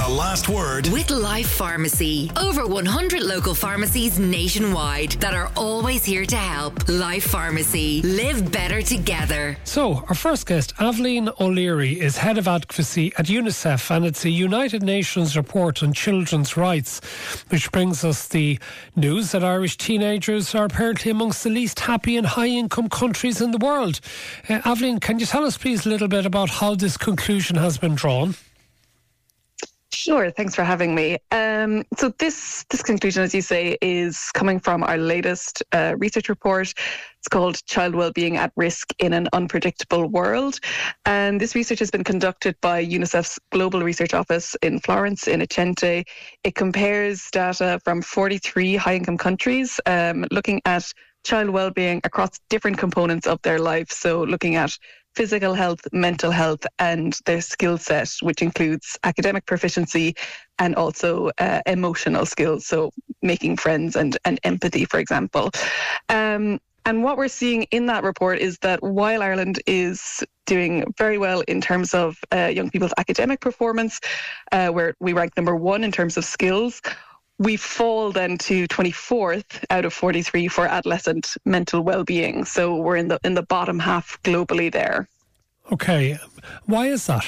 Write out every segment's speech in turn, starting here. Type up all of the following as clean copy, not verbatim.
The Last Word with Life Pharmacy. Over 100 local pharmacies nationwide that are always here to help. Life Pharmacy. Live better together. So, our first guest, Aveline O'Leary, is Head of Advocacy at UNICEF, and it's a United Nations report on children's rights, which brings us the news that Irish teenagers are apparently amongst the least happy and high-income countries in the world. Aveline, can you tell us please a little bit about how this conclusion has been drawn? Sure, thanks for having me. So this conclusion, as you say, is coming from our latest research report. It's called Child Wellbeing at Risk in an Unpredictable World. And this research has been conducted by UNICEF's Global Research Office in Florence, in Acente. It compares data from 43 high-income countries, looking at child wellbeing across different components of their life. So looking at physical health, mental health, and their skill set, which includes academic proficiency and also emotional skills, so making friends and empathy, for example. And what we're seeing in that report is that while Ireland is doing very well in terms of young people's academic performance, where we rank number 1 in terms of skills, we fall then to 24th out of 43 for adolescent mental well-being. So we're in the bottom half globally there. Okay, why is that?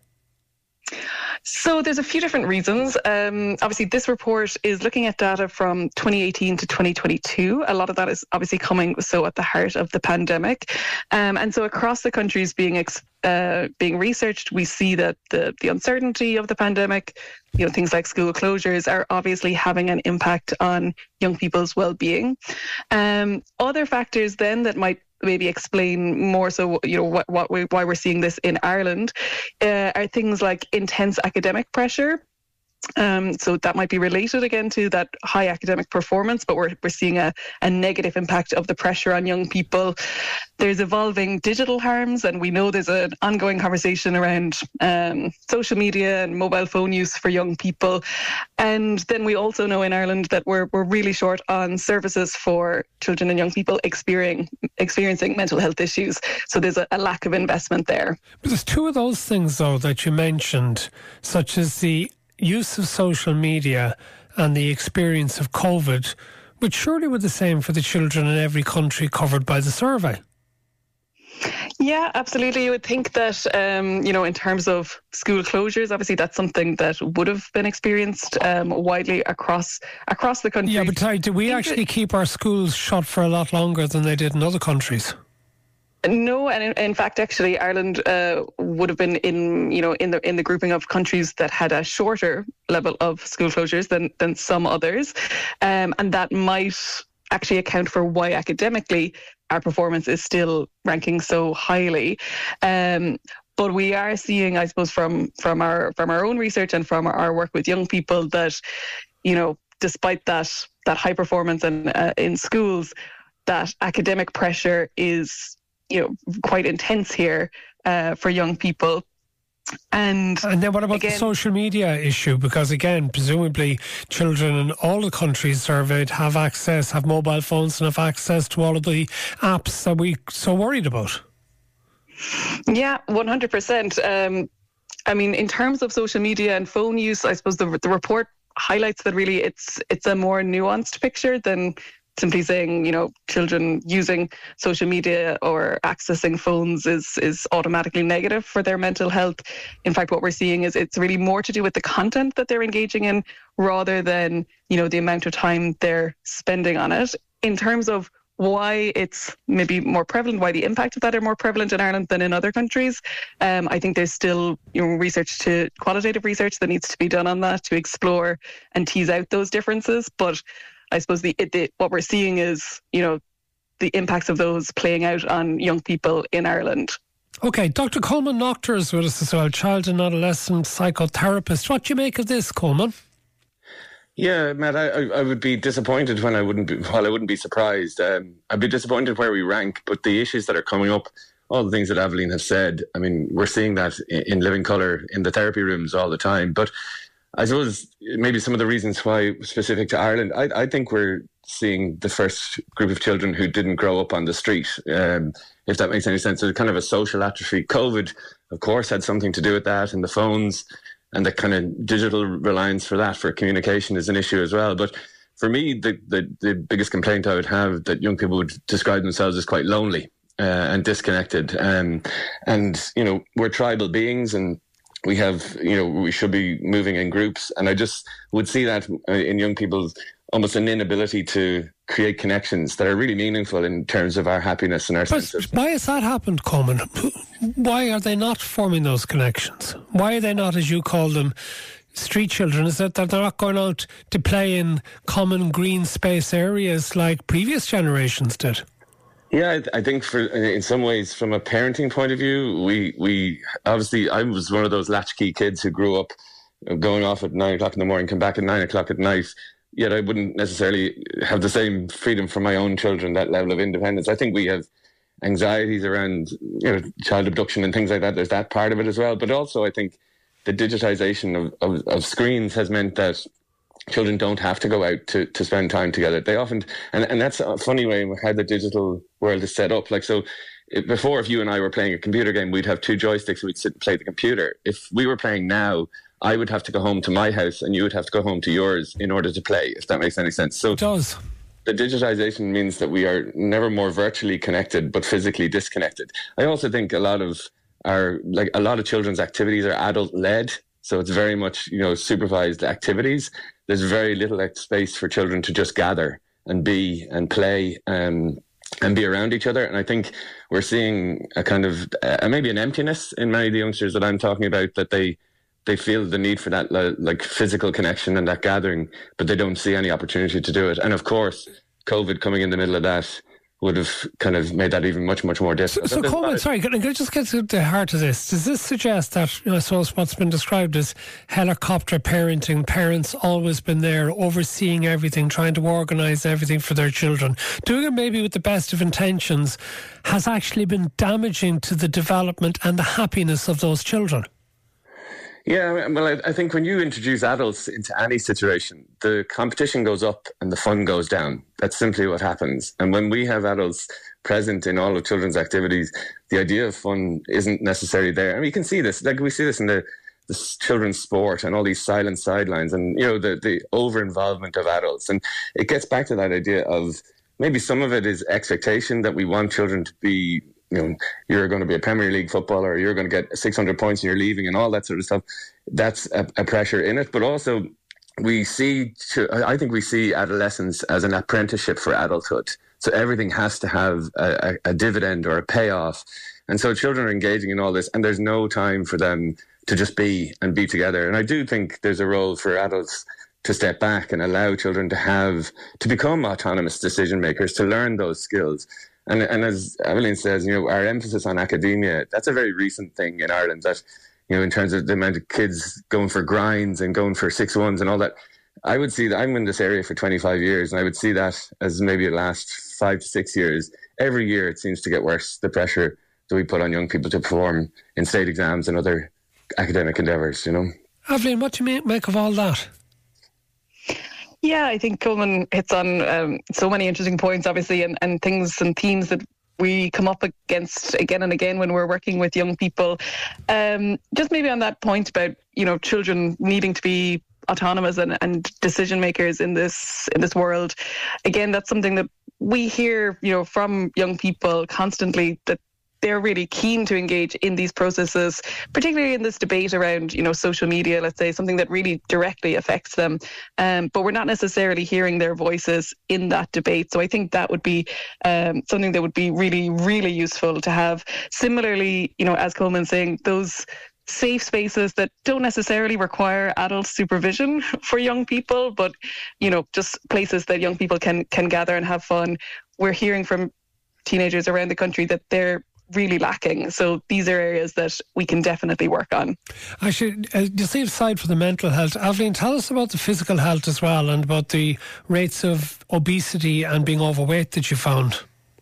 So there's a few different reasons. Obviously, this report is looking at data from 2018 to 2022. A lot of that is obviously coming at the heart of the pandemic. And so across the countries being researched, we see that the uncertainty of the pandemic, things like school closures, are obviously having an impact on young people's well-being. Other factors then that might maybe explain more so, why we're seeing this in Ireland, are things like intense academic pressure. So that might be related again to that high academic performance, but we're seeing a negative impact of the pressure on young people. There's evolving digital harms, and we know there's an ongoing conversation around social media and mobile phone use for young people. And then we also know in Ireland that we're really short on services for children and young people experiencing mental health issues. So there's a lack of investment there. But there's two of those things, though, that you mentioned, such as the use of social media and the experience of COVID, which surely were the same for the children in every country covered by the survey. Yeah, absolutely. You would think that, in terms of school closures, obviously that's something that would have been experienced widely across the country. Yeah, but do we actually keep our schools shut for a lot longer than they did in other countries? No, and in fact, actually, Ireland would have been in the grouping of countries that had a shorter level of school closures than some others, and that might actually account for why academically our performance is still ranking so highly. But we are seeing, I suppose, from our own research and from our work with young people that, despite that high performance in schools, that academic pressure is quite intense here for young people. And then what about the social media issue? Because again, presumably children in all the countries surveyed have mobile phones and have access to all of the apps that we're so worried about. Yeah, 100%. In terms of social media and phone use, I suppose the report highlights that really it's a more nuanced picture than simply saying, children using social media or accessing phones is automatically negative for their mental health. In fact, what we're seeing is it's really more to do with the content that they're engaging in rather than, the amount of time they're spending on it. In terms of why it's maybe more prevalent, why the impact of that are more prevalent in Ireland than in other countries, I think there's still qualitative research that needs to be done on that to explore and tease out those differences. But I suppose what we're seeing is, the impacts of those playing out on young people in Ireland. Okay, Dr. Coleman Noctor is with us as well, child and adolescent psychotherapist. What do you make of this, Coleman? Yeah, Matt, I would be disappointed I wouldn't be surprised. I'd be disappointed where we rank, but the issues that are coming up, all the things that Aveline has said, we're seeing that in living colour in the therapy rooms all the time. But I suppose maybe some of the reasons why specific to Ireland, I think we're seeing the first group of children who didn't grow up on the street, if that makes any sense. So kind of a social atrophy. COVID, of course, had something to do with that, and the phones. and the kind of digital reliance for communication is an issue as well. But for me, the biggest complaint I would have that young people would describe themselves as quite lonely and disconnected. And, we're tribal beings, and we have, we should be moving in groups. And I just would see that in young people, almost an inability to create connections that are really meaningful in terms of our happiness and our sense of... Why has that happened, Coleman? Why are they not forming those connections? Why are they not, as you call them, street children? Is it that they're not going out to play in common green space areas like previous generations did? Yeah, I think in some ways, from a parenting point of view, we obviously, I was one of those latchkey kids who grew up going off at 9 o'clock in the morning, come back at 9 o'clock at night. Yet I wouldn't necessarily have the same freedom for my own children, that level of independence. I think we have anxieties around child abduction and things like that. There's that part of it as well. But also I think the digitization of screens has meant that children don't have to go out to spend time together. They often, and that's a funny way how the digital world is set up. Like, so before, if you and I were playing a computer game, we'd have 2 joysticks and we'd sit and play the computer. If we were playing now, I would have to go home to my house and you would have to go home to yours in order to play, if that makes any sense. So it does. The digitization means that we are never more virtually connected, but physically disconnected. I also think a lot of children's activities are adult led. So it's very much, supervised activities. There's very little space for children to just gather and be and play and be around each other. And I think we're seeing a kind of maybe an emptiness in many of the youngsters that I'm talking about, that they feel the need for that like physical connection and that gathering, but they don't see any opportunity to do it. And of course, COVID coming in the middle of that would have kind of made that even much, much more difficult. So Coleman, sorry, can I just get to the heart of this? Does this suggest that, I suppose, what's been described as helicopter parenting, parents always been there overseeing everything, trying to organise everything for their children, doing it maybe with the best of intentions, has actually been damaging to the development and the happiness of those children? Yeah, well, I think when you introduce adults into any situation, the competition goes up and the fun goes down. That's simply what happens. And when we have adults present in all of children's activities, the idea of fun isn't necessarily there. And we can see this, like we see this in the children's sport and all these silent sidelines and, the over-involvement of adults. And it gets back to that idea of maybe some of it is expectation that we want children to be, you're going to be a Premier League footballer, or you're going to get 600 points and you're leaving and all that sort of stuff. That's a pressure in it. But also I think we see adolescence as an apprenticeship for adulthood. So everything has to have a dividend or a payoff. And so children are engaging in all this and there's no time for them to just be together. And I do think there's a role for adults to step back and allow children to become autonomous decision makers, to learn those skills. And as Evelyn says, our emphasis on academia, that's a very recent thing in Ireland, that, in terms of the amount of kids going for grinds and going for 6-1s and all that. I would see that. I'm in this area for 25 years and I would see that as maybe the last 5 to 6 years. Every year it seems to get worse, the pressure that we put on young people to perform in state exams and other academic endeavours, Evelyn, what do you make of all that? Yeah, I think Coleman hits on so many interesting points, obviously, and things and themes that we come up against again and again when we're working with young people. Just maybe on that point about, children needing to be autonomous and decision makers in this world. Again, that's something that we hear, from young people constantly, that they're really keen to engage in these processes, particularly in this debate around, social media, let's say, something that really directly affects them. But we're not necessarily hearing their voices in that debate. So I think that would be something that would be really, really useful to have. Similarly, as Coleman's saying, those safe spaces that don't necessarily require adult supervision for young people, but, just places that young people can gather and have fun. We're hearing from teenagers around the country that they're really lacking. So these are areas that we can definitely work on. Actually, just leave aside for the mental health, Evelyn, tell us about the physical health as well and about the rates of obesity and being overweight that you found.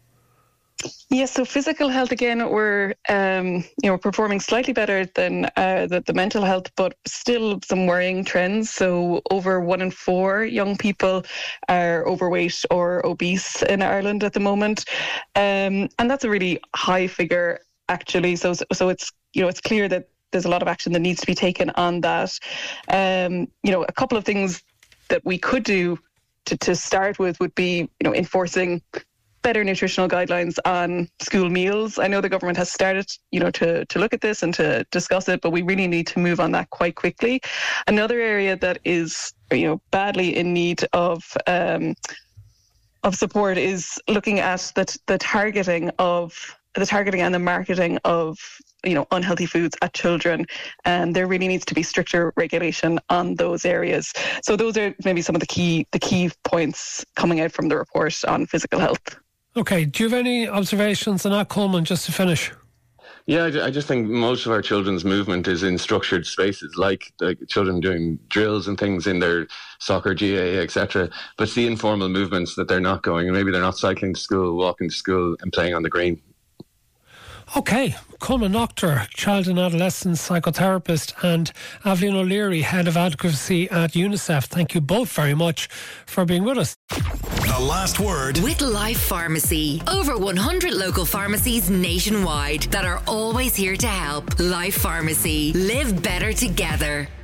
Yes, so physical health, again, we're performing slightly better than the mental health, but still some worrying trends. So over 1 in 4 young people are overweight or obese in Ireland at the moment, and that's a really high figure, actually. So it's it's clear that there's a lot of action that needs to be taken on that. A couple of things that we could do to start with would be, enforcing better nutritional guidelines on school meals. I know the government has started, to look at this and to discuss it, but we really need to move on that quite quickly. Another area that is, badly in need of support is looking at the targeting and the marketing of unhealthy foods at children, and there really needs to be stricter regulation on those areas. So those are maybe some of the key points coming out from the report on physical health. Okay, do you have any observations on that, Coleman, just to finish? Yeah, I just think most of our children's movement is in structured spaces, like children doing drills and things in their soccer, GAA, etc. But it's the informal movements that they're not going, and maybe they're not cycling to school, walking to school and playing on the green. Okay, Coleman Noctor, child and adolescent psychotherapist, and Aveline O'Leary, head of advocacy at UNICEF. Thank you both very much for being with us. The last word with Life Pharmacy. Over 100 local pharmacies nationwide that are always here to help. Life Pharmacy. Live better together.